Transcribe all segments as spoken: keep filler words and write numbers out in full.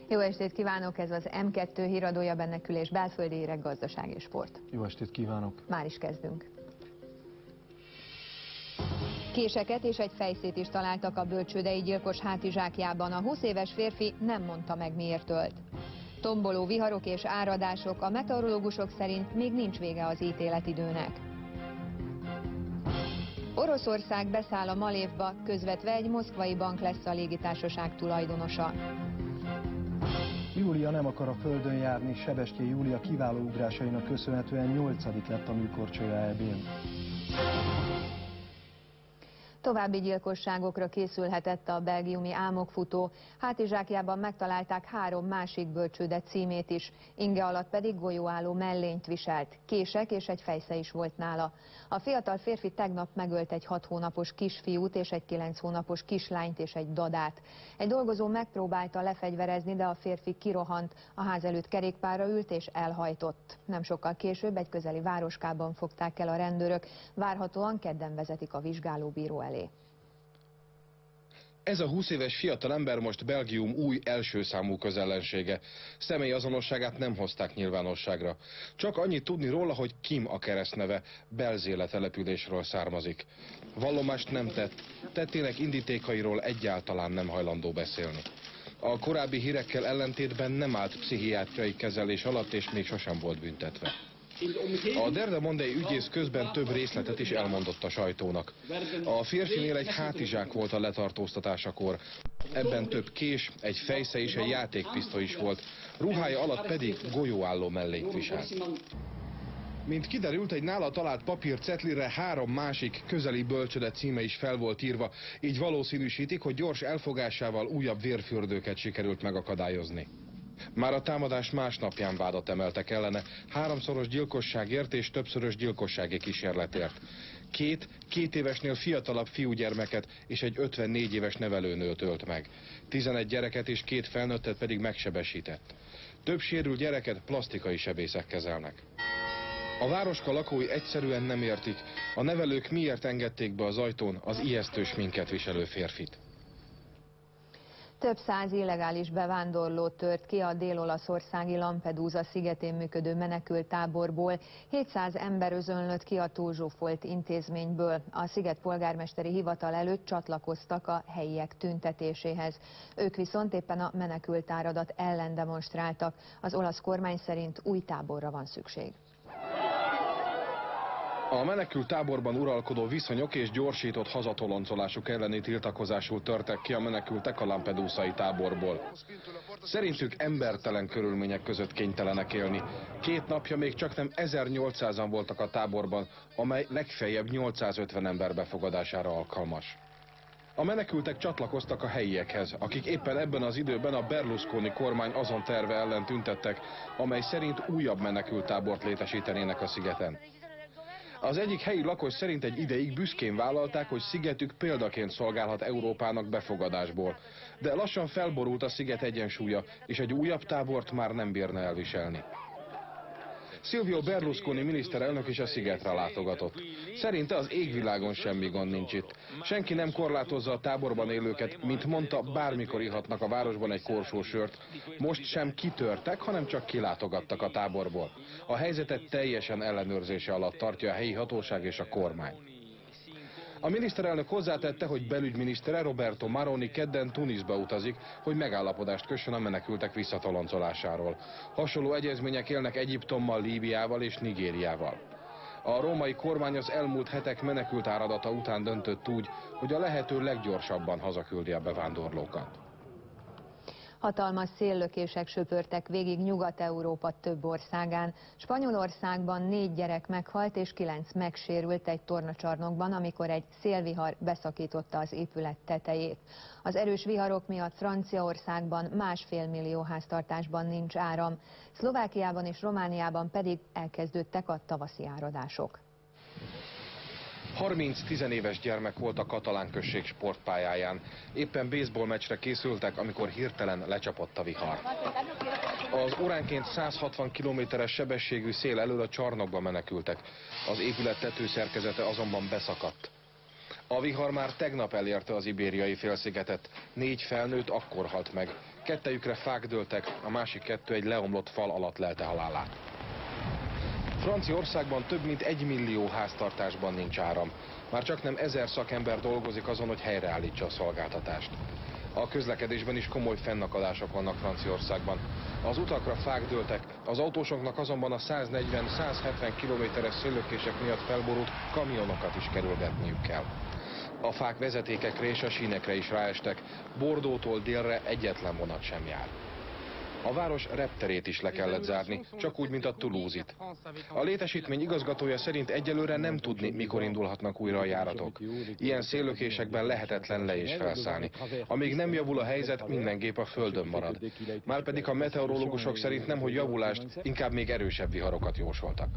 Jó estét kívánok, ez az M kettő híradója, bennekülés, belföldi hírek, gazdaság és sport. Jó estét kívánok! Már is kezdünk. Késeket és egy fejszét is találtak a bölcsődei gyilkos hátizsákjában. A húsz éves férfi nem mondta meg, miért ölt. Tomboló viharok és áradások, a meteorológusok szerint még nincs vége az ítéletidőnek. Oroszország beszáll a Malévba, közvetve egy moszkvai bank lesz a légitársaság tulajdonosa. Júlia nem akar a földön járni, Sebestyén Júlia kiváló ugrásainak köszönhetően nyolcadik lett a műkorcsolya é bén. További gyilkosságokra készülhetett a belgiumi álmokfutó, hátizsákjában megtalálták három másik bölcsőde címét is, inge alatt pedig golyóálló mellényt viselt, kések és egy fejsze is volt nála. A fiatal férfi tegnap megölt egy hat hónapos kisfiút és egy kilenc hónapos kislányt és egy dadát. Egy dolgozó megpróbálta lefegyverezni, de a férfi kirohant, a ház előtt kerékpárra ült és elhajtott. Nem sokkal később egy közeli városkában fogták el a rendőrök, várhatóan kedden vezetik a vizsgálóbíró elé. Ez a húsz éves fiatalember most Belgium új első számú közellensége. Személyi azonosságát nem hozták nyilvánosságra. Csak annyit tudni róla, hogy Kim a keresztneve, Belzéle településről származik. Vallomást nem tett, tettének indítékairól egyáltalán nem hajlandó beszélni. A korábbi hírekkel ellentétben nem állt pszichiátriai kezelés alatt, és még sosem volt büntetve. A Der de Monde ügyész közben több részletet is elmondott a sajtónak. A férfinél egy hátizsák volt a letartóztatásakor. Ebben több kés, egy fejsze és egy játékpisztoly is volt. Ruhája alatt pedig golyóálló mellényt viselt. Mint kiderült, egy nála talált papírcetlire három másik közeli bölcsöde címe is fel volt írva, így valószínűsítik, hogy gyors elfogásával újabb vérfürdőket sikerült megakadályozni. Már a támadás másnapján vádat emeltek ellene, háromszoros gyilkosságért és többszörös gyilkossági kísérletért. Két, két évesnél fiatalabb fiúgyermeket és egy ötvennégy éves nevelőnőt ölt meg. tizenegy gyereket és két felnőttet pedig megsebesített. Több sérült gyereket plasztikai sebészek kezelnek. A városka lakói egyszerűen nem értik, a nevelők miért engedték be az ajtón az ijesztő sminket viselő férfit. Több száz illegális bevándorló tört ki a dél-olaszországi Lampedusa szigetén működő menekülttáborból. hétszáz ember özönlött ki a túlzsúfolt intézményből. A sziget polgármesteri hivatal előtt csatlakoztak a helyiek tüntetéséhez. Ők viszont éppen a menekültáradat ellen demonstráltak. Az olasz kormány szerint új táborra van szükség. A menekült táborban uralkodó viszonyok és gyorsított hazatoloncolásuk elleni tiltakozásul törtek ki a menekültek a lampedusai táborból. Szerintük embertelen körülmények között kénytelenek élni. Két napja még csaknem ezernyolcszázan voltak a táborban, amely legfeljebb nyolcszázötven ember befogadására alkalmas. A menekültek csatlakoztak a helyiekhez, akik éppen ebben az időben a Berlusconi kormány azon terve ellen tüntettek, amely szerint újabb menekülttábort létesítenének a szigeten. Az egyik helyi lakos szerint egy ideig büszkén vállalták, hogy szigetük példaként szolgálhat Európának befogadásból. De lassan felborult a sziget egyensúlya, és egy újabb tábort már nem bírna elviselni. Silvio Berlusconi miniszterelnök is a szigetre látogatott. Szerinte az égvilágon semmi gond nincs itt. Senki nem korlátozza a táborban élőket, mint mondta, bármikor ihatnak a városban egy korsó sört. Most sem kitörtek, hanem csak kilátogattak a táborból. A helyzetet teljesen ellenőrzése alatt tartja a helyi hatóság és a kormány. A miniszterelnök hozzátette, hogy belügyminisztere Roberto Maroni kedden Tunisba utazik, hogy megállapodást kössön a menekültek visszatoloncolásáról. Hasonló egyezmények élnek Egyiptommal, Líbiával és Nigériával. A római kormány az elmúlt hetek menekült áradata után döntött úgy, hogy a lehető leggyorsabban hazaküldi a bevándorlókat. Hatalmas széllökések söpörtek végig Nyugat-Európa több országán. Spanyolországban négy gyerek meghalt és kilenc megsérült egy tornacsarnokban, amikor egy szélvihar beszakította az épület tetejét. Az erős viharok miatt Franciaországban másfél millió háztartásban nincs áram. Szlovákiában és Romániában pedig elkezdődtek a tavaszi áradások. harminc tizenéves gyermek volt a katalán község sportpályáján. Éppen baseball meccsre készültek, amikor hirtelen lecsapott a vihar. Az óránként száz hatvan kilométeres sebességű szél elől a csarnokba menekültek. Az épület tetőszerkezete azonban beszakadt. A vihar már tegnap elérte az ibériai félszigetet. Négy felnőtt akkor halt meg. Kettejükre fák dőltek, a másik kettő egy leomlott fal alatt lelte halálát. Franciaországban több mint egy millió háztartásban nincs áram. Már csaknem ezer szakember dolgozik azon, hogy helyreállítsa a szolgáltatást. A közlekedésben is komoly fennakadások vannak Franciaországban. Az utakra fák dőltek, az autósoknak azonban a száznegyven-százhetven kilométeres széllökések miatt felborult kamionokat is kerülgetniük kell. A fák vezetékekre és a sínekre is ráestek, Bordeauxtól délre egyetlen vonat sem jár. A város repterét is le kellett zárni, csak úgy, mint a Toulouse-it. A létesítmény igazgatója szerint egyelőre nem tudni, mikor indulhatnak újra a járatok. Ilyen széllökésekben lehetetlen le és felszállni. Amíg nem javul a helyzet, minden gép a földön marad. Márpedig a meteorológusok szerint nemhogy javulást, inkább még erősebb viharokat jósoltak.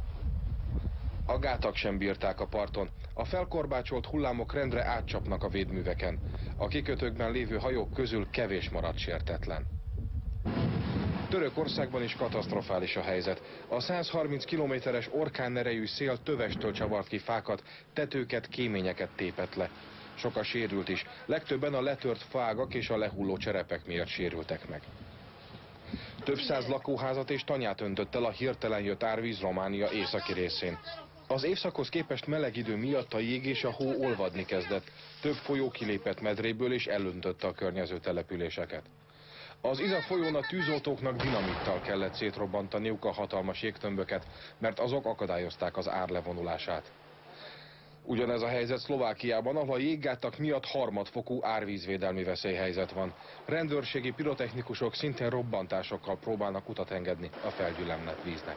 A gátak sem bírták a parton. A felkorbácsolt hullámok rendre átcsapnak a védműveken. A kikötőkben lévő hajók közül kevés maradt sértetlen. Törökországban is katasztrofális a helyzet. A százharminc kilométeres orkánerejű szél tövestől csavart ki fákat, tetőket, kéményeket tépett le. Sok a sérült is, legtöbben a letört fágak és a lehulló cserepek miatt sérültek meg. Több száz lakóházat és tanyát öntött el a hirtelen jött árvíz Románia északi részén. Az évszakhoz képest meleg idő miatt a jég és a hó olvadni kezdett. Több folyó kilépett medréből és elöntötte a környező településeket. Az Iza folyón a tűzoltóknak dinamittal kellett szétrobbantaniuk a hatalmas jégtömböket, mert azok akadályozták az ár levonulását. Ugyanez a helyzet Szlovákiában, ahol a jéggátak miatt harmadfokú árvízvédelmi veszélyhelyzet van. Rendőrségi pirotechnikusok szintén robbantásokkal próbálnak utat engedni a felgyülemlett víznek.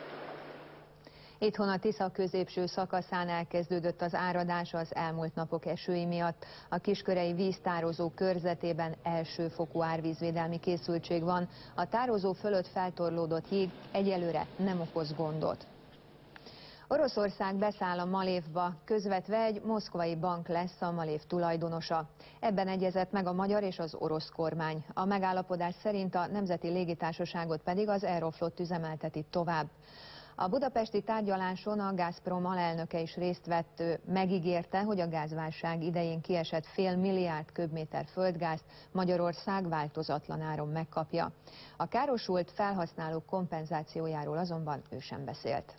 Itthon a Tisza középső szakaszán elkezdődött az áradás az elmúlt napok esői miatt. A kiskörei víztározó körzetében elsőfokú árvízvédelmi készültség van. A tározó fölött feltorlódott jég egyelőre nem okoz gondot. Oroszország beszáll a Malévba, közvetve egy moszkvai bank lesz a Malév tulajdonosa. Ebben egyezett meg a magyar és az orosz kormány. A megállapodás szerint a Nemzeti Légitársaságot pedig az Aeroflot üzemelteti tovább. A budapesti tárgyaláson a Gazprom alelnöke is részt vett, megígérte, hogy a gázválság idején kiesett fél milliárd köbméter földgázt Magyarország változatlan áron megkapja. A károsult felhasználók kompenzációjáról azonban ő sem beszélt.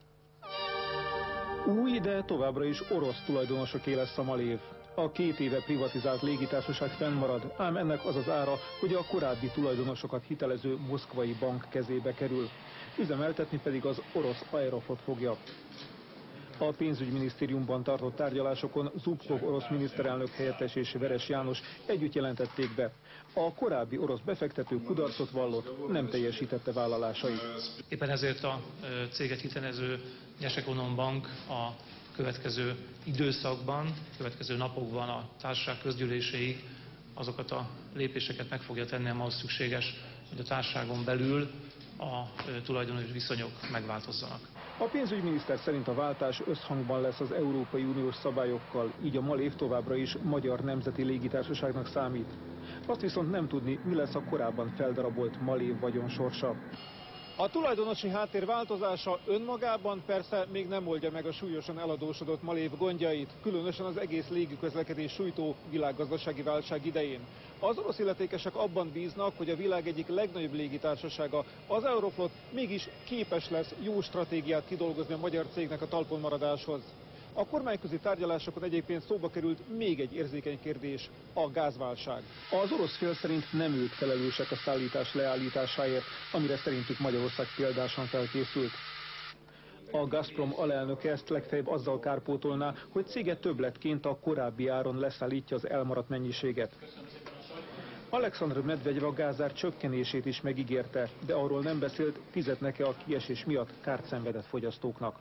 Új, de továbbra is orosz tulajdonosoké lesz a Malév. A két éve privatizált légitársaság fennmarad, ám ennek az az ára, hogy a korábbi tulajdonosokat hitelező moszkvai bank kezébe kerül. Üzemeltetni pedig az orosz Aeroflot fogja. A pénzügyminisztériumban tartott tárgyalásokon Zubkov orosz miniszterelnök helyettes és Veres János együtt jelentették be. A korábbi orosz befektető kudarcot vallott, nem teljesítette vállalásait. Éppen ezért a céget hitelező Gyesekonom Bank a következő időszakban, következő napokban a társaság közgyűléséig azokat a lépéseket meg fogja tenni, ahhoz szükséges, hogy a társaságon belül a tulajdonos viszonyok megváltozzanak. A pénzügyminiszter szerint a váltás összhangban lesz az Európai Uniós szabályokkal, így a Malév továbbra is Magyar Nemzeti Légitársaságnak számít. Azt viszont nem tudni, mi lesz a korábban feldarabolt Malév vagyon sorsa. A tulajdonosi háttér változása önmagában persze még nem oldja meg a súlyosan eladósodott Malév gondjait, különösen az egész légiközlekedés sújtó világgazdasági válság idején. Az orosz illetékesek abban bíznak, hogy a világ egyik legnagyobb légitársasága, az Aeroflot mégis képes lesz jó stratégiát kidolgozni a magyar cégnek a talpon maradáshoz. A kormányközi tárgyalásokon egyébként szóba került még egy érzékeny kérdés, a gázválság. Az orosz fél szerint nem ők felelősek a szállítás leállításáért, amire szerintük Magyarország példásan felkészült. A Gazprom alelnöke ezt legfeljebb azzal kárpótolná, hogy cége többletként a korábbi áron leszállítja az elmaradt mennyiséget. Alexandr Medvegyev a gázár csökkenését is megígérte, de arról nem beszélt, fizetnek-e a kiesés miatt kárt szenvedett fogyasztóknak.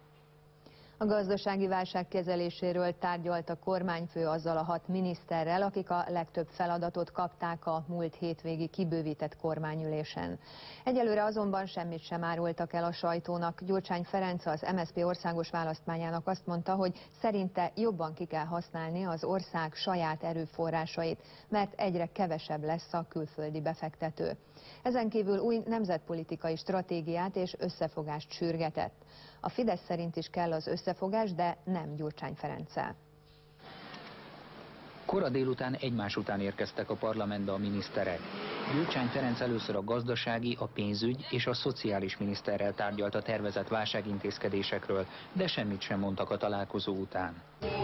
A gazdasági válság kezeléséről tárgyalt a kormányfő azzal a hat miniszterrel, akik a legtöbb feladatot kapták a múlt hétvégi kibővített kormányülésen. Egyelőre azonban semmit sem árultak el a sajtónak. Gyurcsány Ferenc, az em es zé pé országos választmányának azt mondta, hogy szerinte jobban ki kell használni az ország saját erőforrásait, mert egyre kevesebb lesz a külföldi befektető. Ezen kívül új nemzetpolitikai stratégiát és összefogást sürgetett. A Fidesz szerint is kell az összefogás, de nem Gyurcsány Ferenccel. Kora délután egymás után érkeztek a parlamentbe a miniszterek. Gyurcsány Ferenc először a gazdasági, a pénzügy és a szociális miniszterrel tárgyalt a tervezett válságintézkedésekről, de semmit sem mondtak a találkozó után.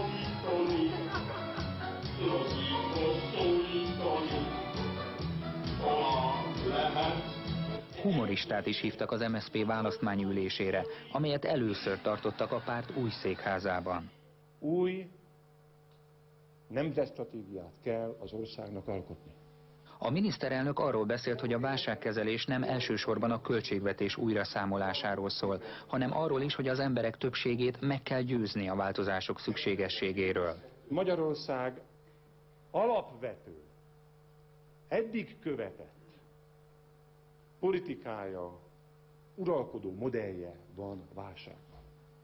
Humoristát is hívtak az em es zé pé választmányülésére, amelyet először tartottak a párt új székházában. Új nemzetstratégiát kell az országnak alkotni. A miniszterelnök arról beszélt, hogy a válságkezelés nem elsősorban a költségvetés újraszámolásáról szól, hanem arról is, hogy az emberek többségét meg kell győzni a változások szükségességéről. Magyarország alapvető, eddig követett politikája, uralkodó modellje van válságban.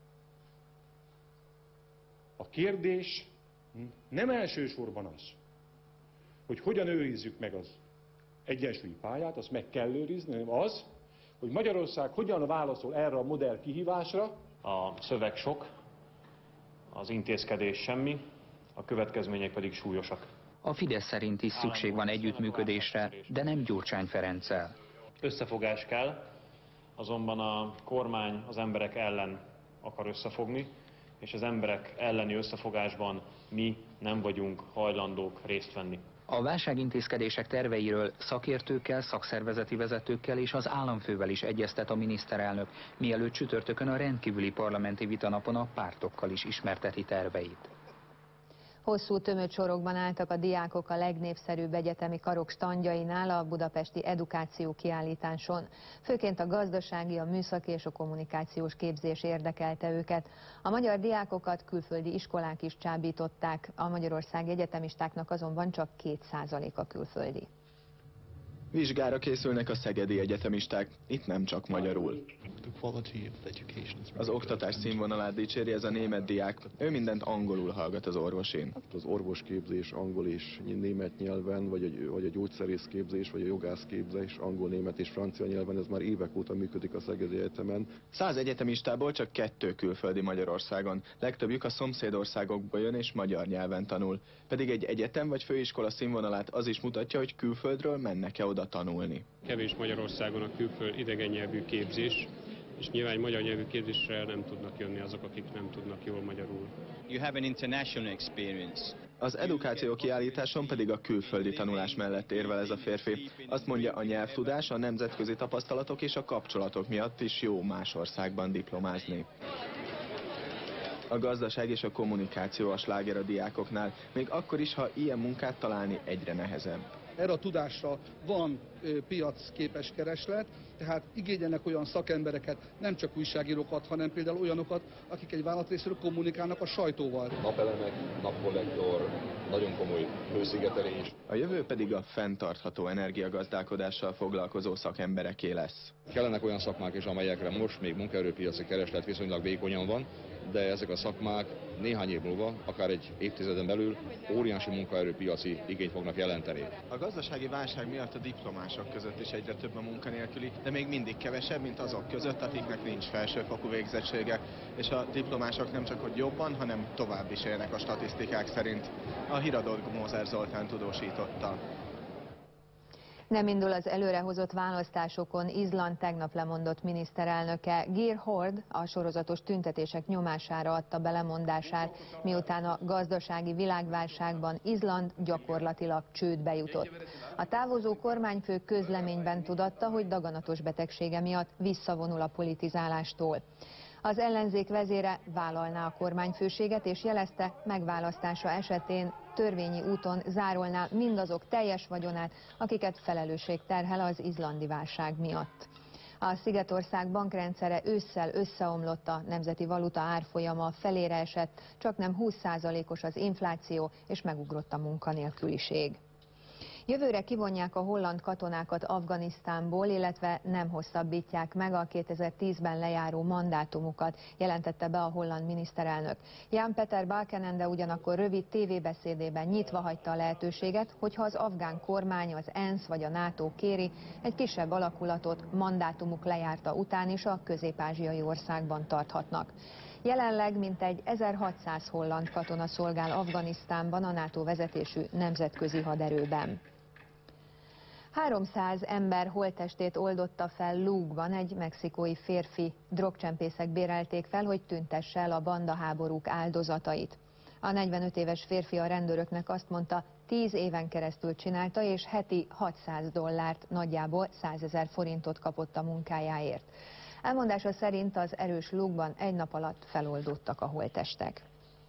A kérdés nem elsősorban az, hogy hogyan őrizzük meg az egyensúlyi pályát, azt meg kell őrizni, hanem az, hogy Magyarország hogyan válaszol erre a modell kihívásra. A szöveg sok, az intézkedés semmi, a következmények pedig súlyosak. A Fidesz szerint is szükség van együttműködésre, de nem Gyurcsány Ferenccel. Összefogás kell, azonban a kormány az emberek ellen akar összefogni, és az emberek elleni összefogásban mi nem vagyunk hajlandók részt venni. A válságintézkedések terveiről szakértőkkel, szakszervezeti vezetőkkel és az államfővel is egyeztet a miniszterelnök, mielőtt csütörtökön a rendkívüli parlamenti vitanapon a pártokkal is ismerteti terveit. Hosszú tömött sorokban álltak a diákok a legnépszerűbb egyetemi karok standjainál a budapesti edukáció kiállításon. Főként a gazdasági, a műszaki és a kommunikációs képzés érdekelte őket. A magyar diákokat külföldi iskolák is csábították, a magyarországi egyetemistáknak azonban csak két százaléka külföldi. Vizsgára készülnek a szegedi egyetemisták, itt nem csak magyarul. Az oktatás színvonalát dicséri ez a német diák, ő mindent angolul hallgat az orvosin. Az orvosképzés angol és német nyelven, vagy a, vagy a gyógyszerészképzés, vagy a jogászképzés angol, német és francia nyelven, ez már évek óta működik a Szegedi Egyetemen. Száz egyetemistából csak kettő külföldi Magyarországon, legtöbbjük a szomszédországokból jön és magyar nyelven tanul. Pedig egy egyetem vagy főiskola színvonalát az is mutatja, hogy külföldről mennek-e oda tanulni. Kevés Magyarországon a külföld idegen nyelvű képzés, és nyilván magyar nyelvű képzésre nem tudnak jönni azok, akik nem tudnak jól magyarul. You have an international experience. Az edukáció kiállításon pedig a külföldi tanulás mellett érvel ez a férfi. Azt mondja, a nyelvtudás, a nemzetközi tapasztalatok és a kapcsolatok miatt is jó más országban diplomázni. A gazdaság és a kommunikáció a sláger a diákoknál, még akkor is, ha ilyen munkát találni egyre nehezebb. Erre a tudásra van ö, piacképes kereslet, tehát igényelnek olyan szakembereket, nem csak újságírókat, hanem például olyanokat, akik egy vállalat részéről kommunikálnak a sajtóval. Napelemek, napkollektor, nagyon komoly hőszigetelés. A jövő pedig a fenntartható energiagazdálkodással foglalkozó szakembereké lesz. Kellenek olyan szakmák is, amelyekre most még munkaerőpiaci kereslet viszonylag vékonyan van, de ezek a szakmák néhány év múlva, akár egy évtizeden belül óriási munkaerőpiaci igényt fognak jelenteni. A gazdasági válság miatt a diplomások között is egyre több a munkanélküli, de még mindig kevesebb, mint azok között, akiknek nincs felsőfokú végzettsége, és a diplomások nem csak hogy jobban, hanem tovább is élnek a statisztikák szerint. A híradót Mózer Zoltán tudósította. Nem indul az előrehozott választásokon Izland tegnap lemondott miniszterelnöke. Geir Hord a sorozatos tüntetések nyomására adta be lemondását, miután a gazdasági világválságban Izland gyakorlatilag csődbe jutott. A távozó kormányfő közleményben tudatta, hogy daganatos betegsége miatt visszavonul a politizálástól. Az ellenzék vezére vállalná a kormányfőséget, és jelezte, megválasztása esetén törvényi úton zárolná mindazok teljes vagyonát, akiket felelősség terhel az izlandi válság miatt. A Szigetország bankrendszere ősszel összeomlott, a nemzeti valuta árfolyama felére esett, csaknem húsz százalékos az infláció, és megugrott a munkanélküliség. Jövőre kivonják a holland katonákat Afganisztánból, illetve nem hosszabbítják meg a kétezer-tízben lejáró mandátumukat, jelentette be a holland miniszterelnök. Jan-Peter Balkenende ugyanakkor rövid tévébeszédében nyitva hagyta a lehetőséget, hogyha az afgán kormány, az ENSZ vagy a NATO kéri, egy kisebb alakulatot mandátumuk lejárta után is a közép-ázsiai országban tarthatnak. Jelenleg mintegy ezerhatszáz holland katona szolgál Afganisztánban a NATO vezetésű nemzetközi haderőben. háromszáz ember holttestét oldotta fel Lukeban egy mexikói férfi. Drogcsempészek bérelték fel, hogy tüntesse el a bandaháborúk áldozatait. A negyvenöt éves férfi a rendőröknek azt mondta, tíz éven keresztül csinálta, és heti hatszáz dollárt, nagyjából százezer forintot kapott a munkájáért. Elmondása szerint az erős Lukeban egy nap alatt feloldódtak a holttestek.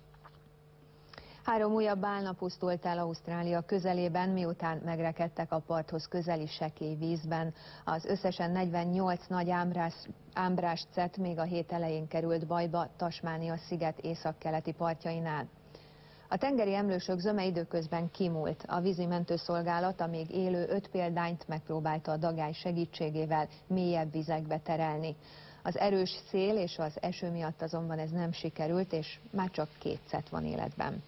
Három újabb bálna pusztult el Ausztrália közelében, miután megrekedtek a parthoz közeli sekély vízben. Az összesen negyvennyolc nagy ámbrás, ámbrászcet még a hét elején került bajba Tasmánia sziget északkeleti partjainál. A tengeri emlősök zöme időközben kimúlt. A vízimentőszolgálat a még élő öt példányt megpróbálta a dagály segítségével mélyebb vizekbe terelni. Az erős szél és az eső miatt azonban ez nem sikerült, és már csak két cet van életben.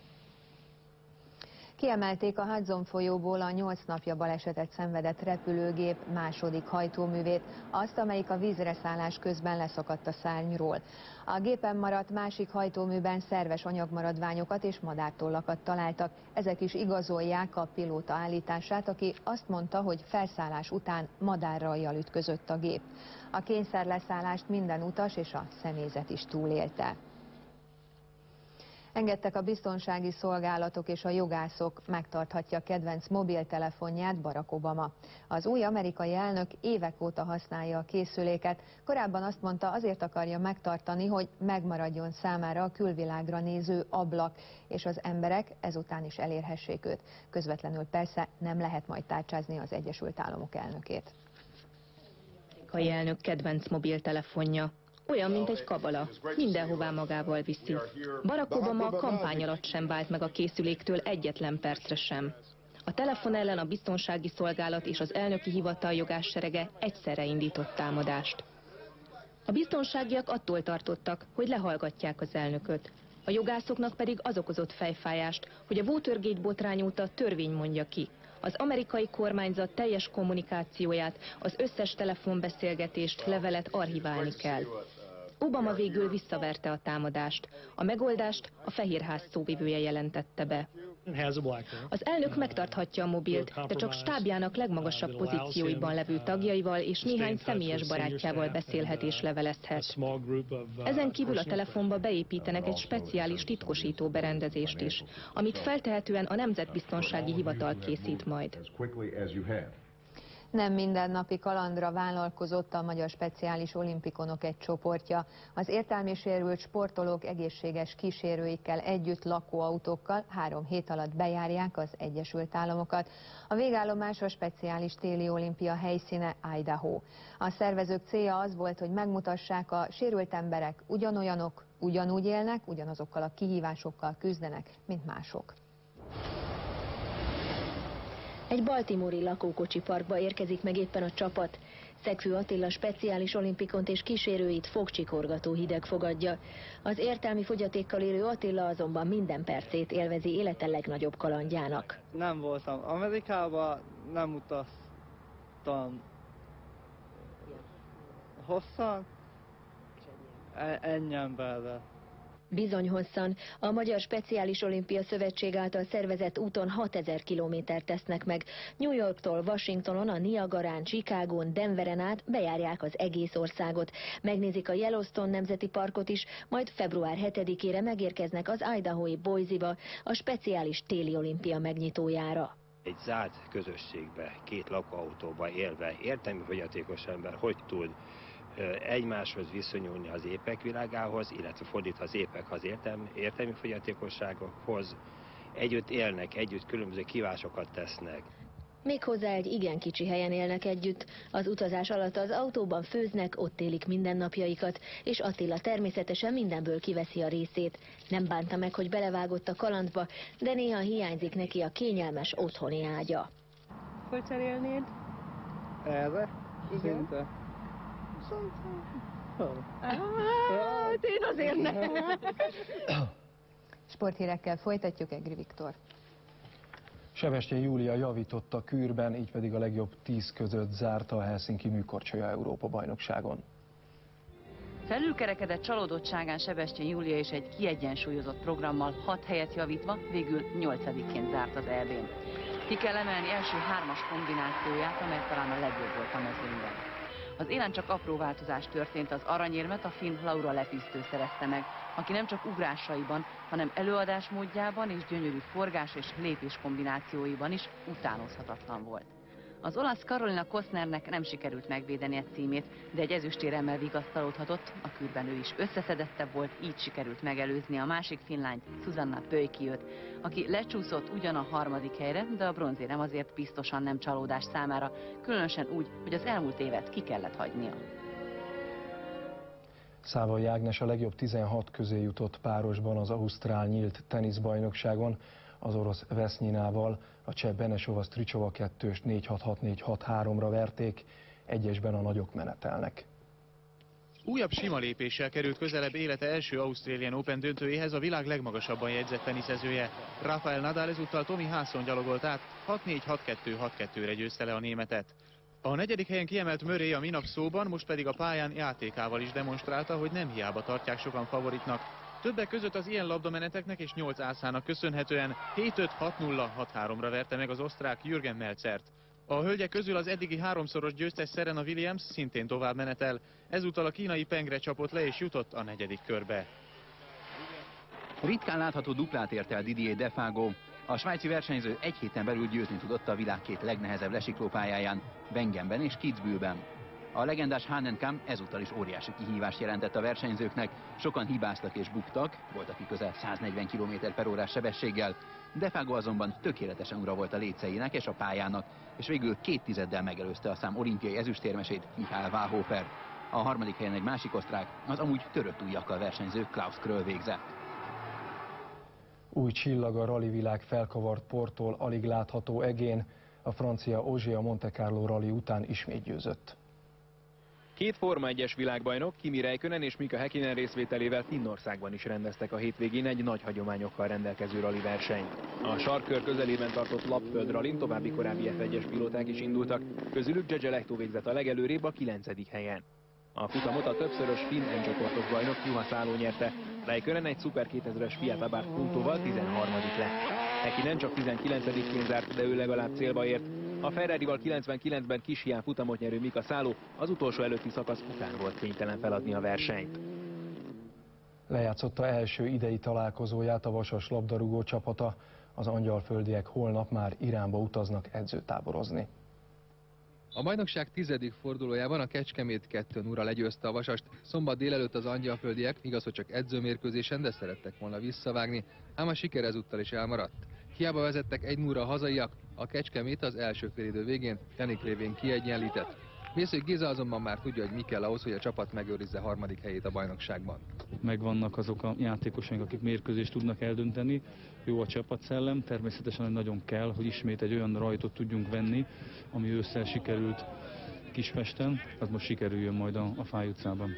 Kiemelték a Hudson folyóból a nyolc napja balesetet szenvedett repülőgép második hajtóművét, azt, amelyik a vízre szállás közben leszakadt a szárnyról. A gépen maradt másik hajtóműben szerves anyagmaradványokat és madártollakat találtak. Ezek is igazolják a pilóta állítását, aki azt mondta, hogy felszállás után madárrajjal ütközött a gép. A kényszerleszállást minden utas és a személyzet is túlélte. Engedtek a biztonsági szolgálatok, és a jogászok, megtarthatja kedvenc mobiltelefonját Barack Obama. Az új amerikai elnök évek óta használja a készüléket. Korábban azt mondta, azért akarja megtartani, hogy megmaradjon számára a külvilágra néző ablak, és az emberek ezután is elérhessék őt. Közvetlenül persze nem lehet majd tárcsázni az Egyesült Államok elnökét. Az amerikai elnök kedvenc mobiltelefonja. Olyan, mint egy kabala. Mindenhová magával viszi. Barack Obama a kampány alatt sem vált meg a készüléktől egyetlen percre sem. A telefon ellen a biztonsági szolgálat és az elnöki hivatal jogásserege egyszerre indított támadást. A biztonságiak attól tartottak, hogy lehallgatják az elnököt. A jogászoknak pedig az okozott fejfájást, hogy a Watergate botrány óta törvény mondja ki. Az amerikai kormányzat teljes kommunikációját, az összes telefonbeszélgetést, levelet archiválni kell. Obama végül visszaverte a támadást. A megoldást a Fehérház szóvivője jelentette be. Az elnök megtarthatja a mobilt, de csak stábjának legmagasabb pozícióiban levő tagjaival és néhány személyes barátjával beszélhet és levelezhet. Ezen kívül a telefonba beépítenek egy speciális titkosító berendezést is, amit feltehetően a Nemzetbiztonsági Hivatal készít majd. Nem mindennapi kalandra vállalkozott a magyar speciális olimpikonok egy csoportja. Az értelmi sérült sportolók egészséges kísérőikkel együtt lakóautókkal három hét alatt bejárják az Egyesült Államokat. A végállomás a speciális téli olimpia helyszíne Idaho. A szervezők célja az volt, hogy megmutassák, a sérült emberek ugyanolyanok, ugyanúgy élnek, ugyanazokkal a kihívásokkal küzdenek, mint mások. Egy baltimore-i lakókocsi parkba érkezik meg éppen a csapat. Szegfő Attila speciális olimpikont és kísérőit fogcsikorgató hideg fogadja. Az értelmi fogyatékkal élő Attila azonban minden percét élvezi élete legnagyobb kalandjának. Nem voltam Amerikában, nem utaztam hosszan, ennyi emberrel. Bizony hosszan. A Magyar Speciális Olimpia Szövetség által szervezett úton hatezer kilométert tesznek meg. New Yorktól Washingtonon, a Niagarán, Chicagón, Denveren át bejárják az egész országot. Megnézik a Yellowstone Nemzeti Parkot is, majd február hetedikére megérkeznek az Idahoi Boise-ba, a speciális téli olimpia megnyitójára. Egy zárt közösségbe, két lakóautóba élve értelmi fogyatékos ember hogy tud egymáshoz viszonyulni az épek világához, illetve fordítva az épek az értelmi, értelmi fogyatékosságokhoz. Együtt élnek, együtt különböző kívásokat tesznek. Méghozzá egy igen kicsi helyen élnek együtt. Az utazás alatt az autóban főznek, ott élik mindennapjaikat, és Attila természetesen mindenből kiveszi a részét. Nem bánta meg, hogy belevágott a kalandba, de néha hiányzik neki a kényelmes otthoni ágya. Hogy cserélnéd? Erre? Igen. Szinte. Hát én azért nem. Sporthírekkel folytatjuk, Egri Viktor. Sebestyén Júlia javított a kürben, így pedig a legjobb tíz között zárta a Helsinki műkorcsolya Európa-bajnokságon. Felülkerekedett csalódottságán Sebestyén Júlia és egy kiegyensúlyozott programmal hat helyet javítva végül nyolcadikként zárt az é bén. Ki kell emelni első hármas kombinációját, amely talán a legjobb volt a mezőnyben. Az élen csak apró változás történt, az aranyérmet a finn Laura Lepistö szerezte meg, aki nem csak ugrásaiban, hanem előadásmódjában és gyönyörű forgás és lépés kombinációiban is utánozhatatlan volt. Az olasz Karolina Kostnernek nem sikerült megvédeni a címét, de egy ezüstéremmel vigasztalódhatott, a kürben ő is összeszedettebb volt, így sikerült megelőzni a másik finlányt, Susanna Pöykiöt, aki lecsúszott ugyan a harmadik helyre, de a bronzérem azért biztosan nem csalódás számára, különösen úgy, hogy az elmúlt évet ki kellett hagynia. Szávai Ágnes a legjobb tizenhat közé jutott párosban az ausztrál nyílt teniszbajnokságon, az orosz Vesznyinával, a cseh Benešova Stričova kettőst négy hat hat négy hat háromra verték, egyesben a nagyok menetelnek. Újabb sima lépéssel került közelebb élete első Australian Open döntőjéhez a világ legmagasabban jegyzett teniszezője. Rafael Nadal ezúttal Tommy Haason gyalogolt át, hat négy hat kettő hat kettőre győzte le a németet. A negyedik helyen kiemelt Murray a minap szóban, most pedig a pályán játékával is demonstrálta, hogy nem hiába tartják sokan favoritnak. Többek között az ilyen labdameneteknek és nyolc ászának köszönhetően hét öt hat nulla hat háromra verte meg az osztrák Jürgen Melzert. A hölgyek közül az eddigi háromszoros győztes Serena Williams szintén tovább menetel, ezúttal a kínai Pengre csapott le és jutott a negyedik körbe. Ritkán látható duplát ért el Didier Defago. A svájci versenyző egy héten belül győzni tudott a világ két legnehezebb lesiklópályáján, Wengenben és Kitzbühelben. A legendás Hahnenkamm ezúttal is óriási kihívást jelentett a versenyzőknek, sokan hibáztak és buktak, volt aki közel száznegyven kilométer per órás sebességgel, Defago azonban tökéletesen ura volt a léceinek és a pályának, és végül két tizeddel megelőzte a szám olimpiai ezüstérmesét, Michael Wallhofer. A harmadik helyen egy másik osztrák, az amúgy törött ujjakkal versenyző Klaus Kröll végzett. Új csillag a rali világ felkavart portól alig látható egén, a francia Ogier a Monte Carlo rali után ismét győzött. Két Forma egyes világbajnok, Kimi Räikkönen és Mika Häkkinen részvételével Finnországban is rendeztek a hétvégén egy nagy hagyományokkal rendelkező rali versenyt. A sarkkör közelében tartott Lappföld ralin további korábbi F egyes pilóták is indultak, közülük Jedzse Lehto végzett a legelőrébb a kilencedik helyen. A futamot a többszörös finn N csoportos bajnok Juha Salo nyerte, Räikkönen egy Super kétezres Fiat Abarth Puntóval tizenharmadik lett. Häkkinen csak tizenkilencedikként zárt, de ő legalább célba ért. A Ferrarival kilencvenkilencben kis hián futamot nyerő Mika Salo az utolsó előtti szakasz után volt kénytelen feladni a versenyt. Lejátszotta első idei találkozóját a Vasas labdarúgó csapata, az angyalföldiek holnap már Iránba utaznak edzőtáborozni. A bajnokság tizedik fordulójában a Kecskemét kettő nulla legyőzte a Vasast. Szombat délelőtt az angyalföldiek, igaz, hogy csak edzőmérkőzésen, de szerettek volna visszavágni, ám a siker ezúttal is elmaradt. Hiába vezettek egy nulla a hazaiak, a Kecskemét az első félidő végén Janik révén kiegyenlített. Vészői Géza azonban már tudja, hogy mi kell ahhoz, hogy a csapat megőrizze harmadik helyét a bajnokságban. Megvannak azok a játékosaink, akik mérkőzést tudnak eldönteni. Jó a csapatszellem, természetesen nagyon kell, hogy ismét egy olyan rajtot tudjunk venni, ami ősszel sikerült Kispesten, az most sikerüljön majd a, a Fáy utcában.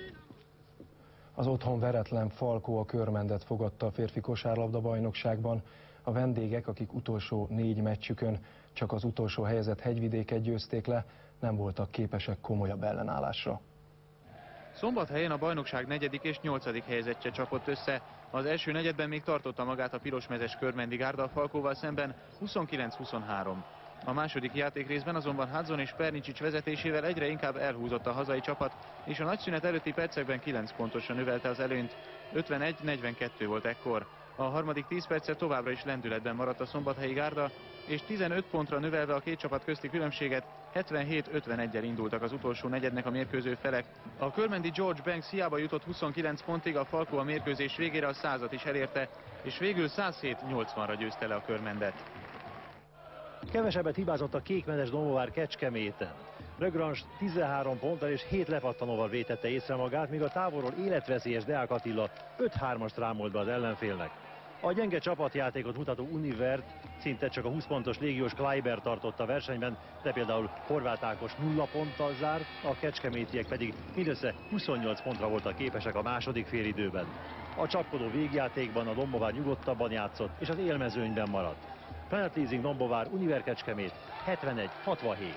Az otthon veretlen Falkó a Körmendet fogadta a férfi kosárlabda bajnokságban. A vendégek, akik utolsó négy meccsükön csak az utolsó helyezett Hegyvidéket győzték le, nem voltak képesek komolyabb ellenállásra. Szombathelyen a bajnokság negyedik és nyolcadik helyezettje csapott össze. Az első negyedben még tartotta magát a pirosmezes Körmendi Gárda a Falkóval szemben huszonkilenc huszonhárom. A második játékrészben azonban Hudson és Pernicsics vezetésével egyre inkább elhúzott a hazai csapat, és a nagyszünet előtti percekben kilenc pontosan növelte az előnyt. ötvenegy negyvenkettő volt ekkor. A harmadik tíz percet továbbra is lendületben maradt a szombathelyi Gárda, és tizenöt pontra növelve a két csapat közti különbséget hetvenhét ötveneggyel indultak az utolsó negyednek a mérkőző felek. A körmendi George Banks hiába jutott huszonkilenc pontig, a Falkó a mérkőzés végére a százat is elérte, és végül száz hét nyolcvanra győzte le a Körmendet. Kevesebbet hibázott a kékmenes Domovár Kecskeméten. Legrange tizenhárom ponttal és hét lepattanóval vétette észre magát, míg a távolról életveszélyes Deák Attila öt hármast rámolt be az ellenfélnek. A gyenge csapatjátékot mutató Univert szinte csak a húsz pontos légiós Kleiber tartotta a versenyben, de például Horváth Ákos nulla ponttal zárt, a kecskemétiek pedig mindössze huszonnyolc pontra voltak képesek a második félidőben. A csapkodó végjátékban a Dombovár nyugodtabban játszott és az élmezőnyben maradt. Planet Leasing Dombovár Univer Kecskemét hetvenegy hatvanhét.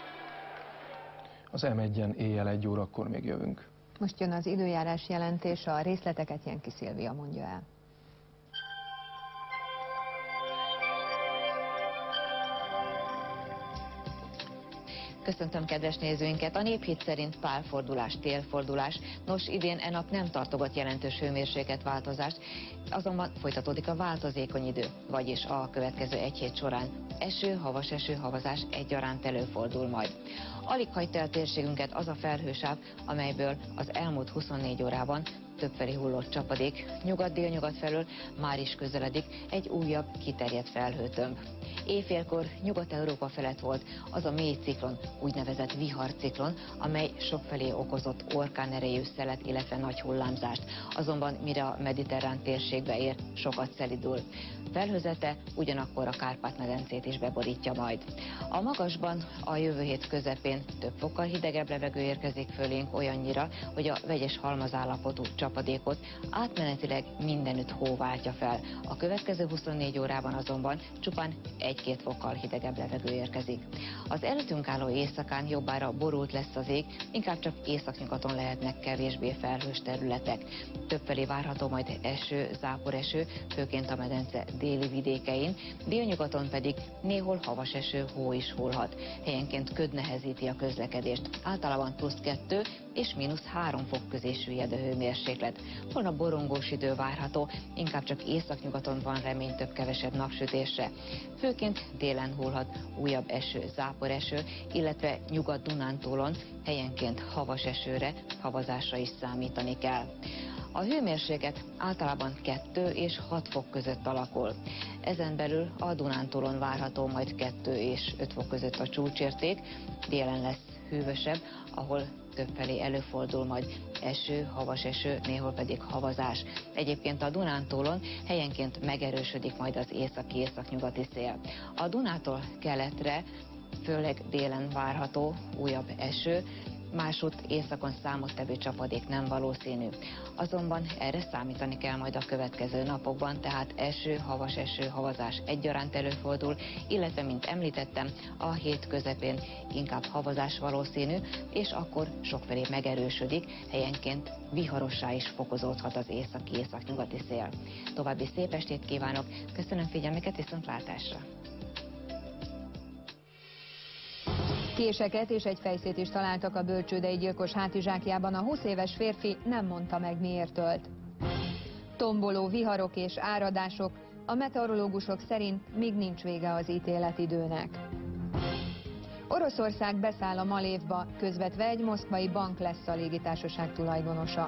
Az M egyen éjjel egy órakor még jövünk. Most jön az időjárás jelentés, a részleteket Jenki Szilvia mondja el. Köszöntöm kedves nézőinket! A néphit szerint pálfordulás, télfordulás. Nos, idén e nap nem tartogat jelentős hőmérséklet változást, azonban folytatódik a változékony idő, vagyis a következő egy hét során eső, havas eső, havazás egyaránt előfordul majd. Alig hagyta el térségünket az a felhősáv, amelyből az elmúlt huszonnégy órában többfelé hullott csapadék, nyugat-délnyugat felől már is közeledik egy újabb kiterjedt felhőtömb. Éjfélkor Nyugat-Európa felett volt az a mély ciklon, úgynevezett viharciklon, amely sokfelé okozott orkánerejű szelet, illetve nagy hullámzást. Azonban mire a mediterrán térségbe ér, sokat szelidul. Felhőzete ugyanakkor a Kárpát-medencét is beborítja majd. A magasban a jövő hét közepén több fokkal hidegebb levegő érkezik fölénk olyannyira, hogy a vegyes halmazállapotú csapadékot átmenetileg mindenütt hó váltja fel. A következő huszonnégy órában azonban csupán egy-két fokkal hidegebb levegő érkezik. Az előttünk álló éjszakán jobbára borult lesz az ég, inkább csak északnyugaton lehetnek kevésbé felhős területek. Többfelé várható majd eső, záporeső, főként a medence déli vidékein, délnyugaton pedig néhol havas eső, hó is hullhat. Helyenként köd nehezíti a közlekedést. Általában plusz kettő és mínusz három fok közé süllyed a hőmérséklet. Holnap borongós idő várható, inkább csak északnyugaton van remény több-kevesebb napsütésre. Főként délen hullhat újabb eső, záporeső, illetve Nyugat-Dunántúlon helyenként havas esőre, havazásra is számítani kell. A hőmérséklet általában kettő és hat fok között alakul. Ezen belül a Dunántúlon várható majd kettő és öt fok között a csúcsérték, délen lesz hűvösebb, ahol többfelé előfordul majd eső, havas eső, néhol pedig havazás. Egyébként a Dunántúlon helyenként megerősödik majd az északi-északnyugati szél. A Dunától keletre, főleg délen várható újabb eső, másút északon számottevő csapadék nem valószínű. Azonban erre számítani kell majd a következő napokban, tehát eső, havas eső, havazás egyaránt előfordul, illetve, mint említettem, a hét közepén inkább havazás valószínű, és akkor sokfelé megerősödik, helyenként viharossá is fokozódhat az északi-északnyugati szél. További szép estét kívánok, köszönöm figyelmüket, viszontlátásra! Késeket és egy fejszét is találtak a bölcsődei gyilkos hátizsákjában, a húsz éves férfi nem mondta meg, miért ölt. Tomboló viharok és áradások, a meteorológusok szerint még nincs vége az ítéletidőnek. Oroszország beszáll a Malévba, közvetve egy moszkvai bank lesz a légitársaság tulajdonosa.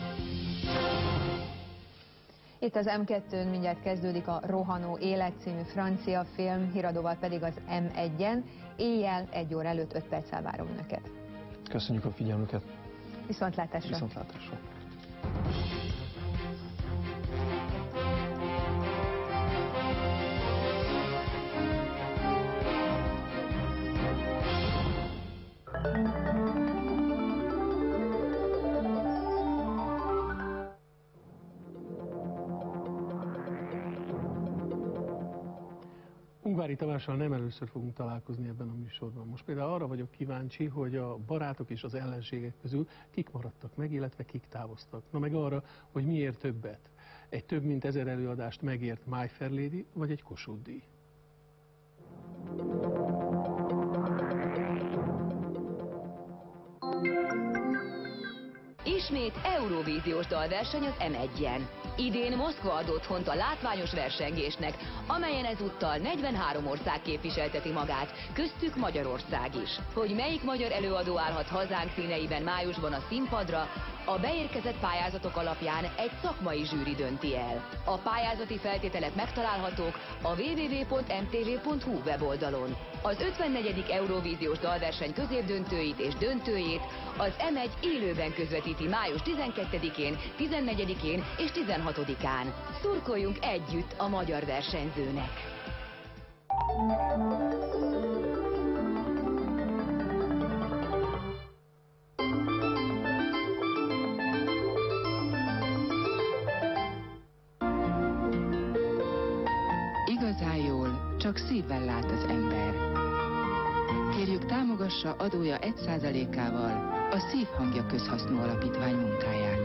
Itt az em kettőn mindjárt kezdődik a Rohanó élet című francia film, híradóval pedig az em egyen. Éjjel egy óra előtt öt perccel várom önöket. Köszönjük a figyelmüket. Viszontlátásra. Viszontlátásra. Ungvári Tamással nem először fogunk találkozni ebben a műsorban. Most például arra vagyok kíváncsi, hogy a barátok és az ellenségek közül kik maradtak meg, illetve kik távoztak. Na meg arra, hogy miért többet. Egy több mint ezer előadást megért My Fair Lady, vagy egy Kossuth-díj. Ismét Eurovíziós dalverseny az em egyen. Idén Moszkva ad otthont a látványos versengésnek, amelyen ezúttal negyvenhárom ország képviselteti magát, köztük Magyarország is. Hogy melyik magyar előadó állhat hazánk színeiben májusban a színpadra, a beérkezett pályázatok alapján egy szakmai zsűri dönti el. A pályázati feltételek megtalálhatók a double-u double-u double-u pont em té vé pont hu weboldalon. Az ötvennegyedik Eurovíziós dalverseny középdöntőit és döntőjét az em egy élőben közvetíti május tizenkettedikén, tizennegyedikén és tizenhatodikán. Szurkoljunk együtt a magyar versenyzőnek! Igazán jól, csak szívvel lát az ember. Kérjük, támogassa adója egy százalékával a Szívhangja Közhasznú Alapítvány munkáját.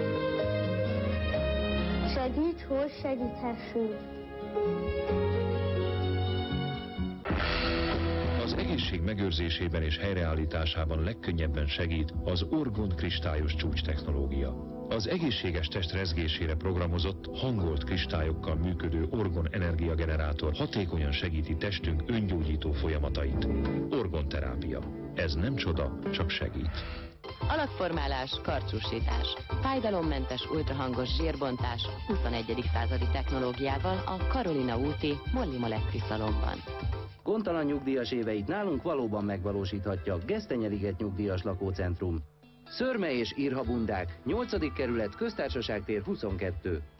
Segíts, hol segíthessünk! A Az egészség megőrzésében és helyreállításában legkönnyebben segít az Orgon kristályos csúcstechnológia. Az egészséges test rezgésére programozott, hangolt kristályokkal működő Orgon energiagenerátor hatékonyan segíti testünk öngyógyító folyamatait. Orgon terápia. Ez nem csoda, csak segít. Alakformálás, karcsúsítás, fájdalommentes ultrahangos zsírbontás huszonegyedik századi technológiával a Karolina úti Molly Moletti szalonban. Gondtalan nyugdíjas éveit nálunk valóban megvalósíthatja a Gesztenyeliget Nyugdíjas Lakócentrum. Szörme és írhabundák, nyolcadik kerület, Köztársaság tér huszonkettő.